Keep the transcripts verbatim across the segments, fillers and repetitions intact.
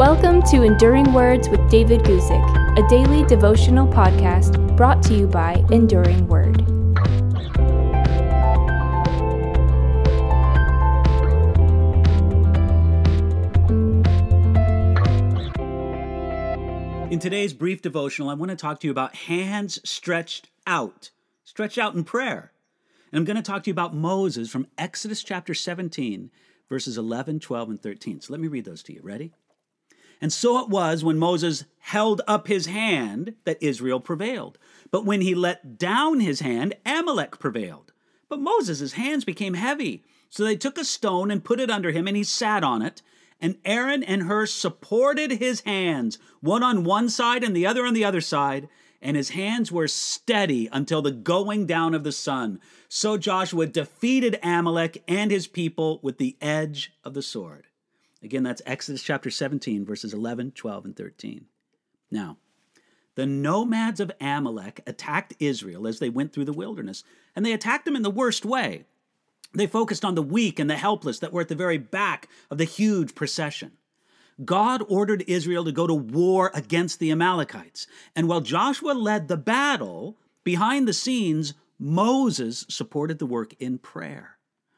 Welcome to Enduring Words with David Guzik, a daily devotional podcast brought to you by Enduring Word. In today's brief devotional, I want to talk to you about hands stretched out, stretched out in prayer. And I'm going to talk to you about Moses from Exodus chapter seventeen, verses eleven, twelve, and thirteen. So let me read those to you. Ready? And so it was when Moses held up his hand that Israel prevailed. But when he let down his hand, Amalek prevailed. But Moses' hands became heavy. So they took a stone and put it under him, and he sat on it. And Aaron and Hur supported his hands, one on one side and the other on the other side. And his hands were steady until the going down of the sun. So Joshua defeated Amalek and his people with the edge of the sword. Again, that's Exodus chapter seventeen, verses eleven, twelve, and thirteen. Now, the nomads of Amalek attacked Israel as they went through the wilderness, and they attacked them in the worst way. They focused on the weak and the helpless that were at the very back of the huge procession. God ordered Israel to go to war against the Amalekites, and while Joshua led the battle, behind the scenes, Moses supported the work in prayer.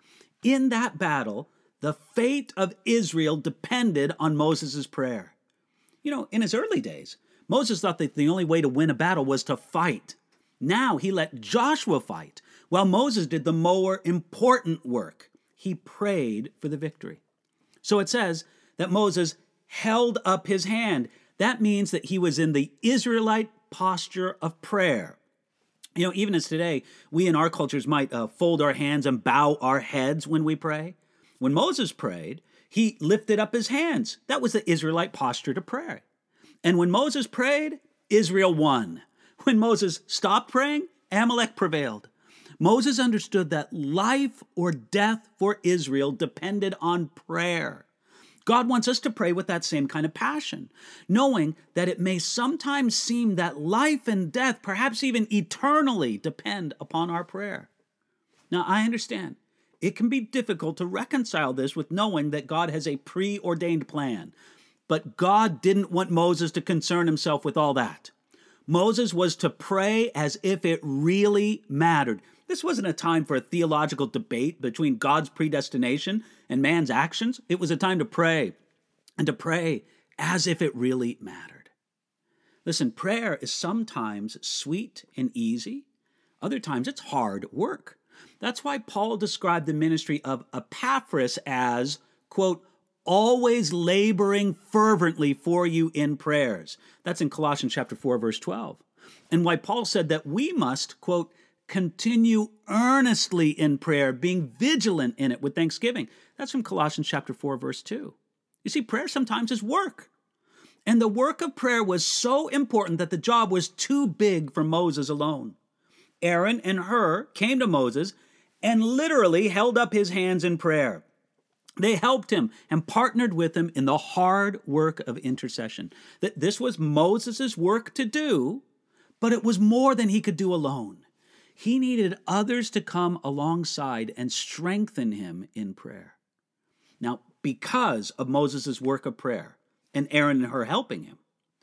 In that battle, the fate of Israel depended on Moses' prayer. You know, in his early days, Moses thought that the only way to win a battle was to fight. Now he let Joshua fight, while Moses did the more important work. He prayed for the victory. So it says that Moses held up his hand. That means that he was in the Israelite posture of prayer. You know, even as today, we in our cultures might uh, fold our hands and bow our heads when we pray. When Moses prayed, he lifted up his hands. That was the Israelite posture to pray. And when Moses prayed, Israel won. When Moses stopped praying, Amalek prevailed. Moses understood that life or death for Israel depended on prayer. God wants us to pray with that same kind of passion, knowing that it may sometimes seem that life and death, perhaps even eternally, depend upon our prayer. Now, I understand. It can be difficult to reconcile this with knowing that God has a preordained plan. But God didn't want Moses to concern himself with all that. Moses was to pray as if it really mattered. This wasn't a time for a theological debate between God's predestination and man's actions. It was a time to pray, and to pray as if it really mattered. Listen, prayer is sometimes sweet and easy. Other times it's hard work. That's why Paul described the ministry of Epaphras as, quote, always laboring fervently for you in prayers. That's in Colossians chapter four, verse twelve. And why Paul said that we must, quote, continue earnestly in prayer, being vigilant in it with thanksgiving. That's from Colossians chapter four, verse two. You see, prayer sometimes is work. And the work of prayer was so important that the job was too big for Moses alone. Aaron and Hur came to Moses and literally held up his hands in prayer. They helped him and partnered with him in the hard work of intercession. That this was Moses' work to do, but it was more than he could do alone. He needed others to come alongside and strengthen him in prayer. Now, because of Moses' work of prayer and Aaron and Hur helping him,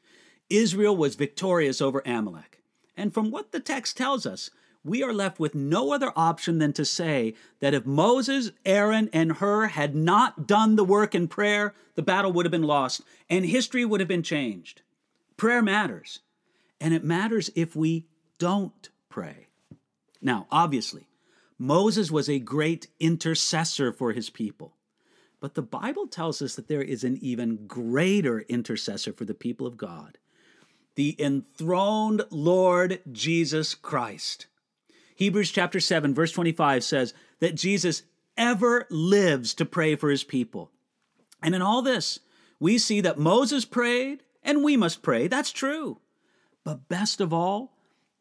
Israel was victorious over Amalek. And from what the text tells us, we are left with no other option than to say that if Moses, Aaron, and Hur had not done the work in prayer, the battle would have been lost and history would have been changed. Prayer matters, and it matters if we don't pray. Now, obviously, Moses was a great intercessor for his people, but the Bible tells us that there is an even greater intercessor for the people of God, the enthroned Lord Jesus Christ. Hebrews chapter seven, verse twenty-five says that Jesus ever lives to pray for his people. And in all this, we see that Moses prayed and we must pray. That's true. But best of all,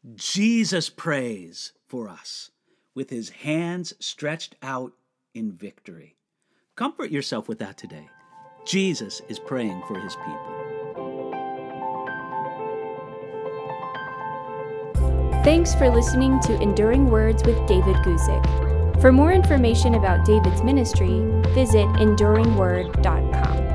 Jesus prays for us with his hands stretched out in victory. Comfort yourself with that today. Jesus is praying for his people. Thanks for listening to Enduring Words with David Guzik. For more information about David's ministry, visit enduring word dot com.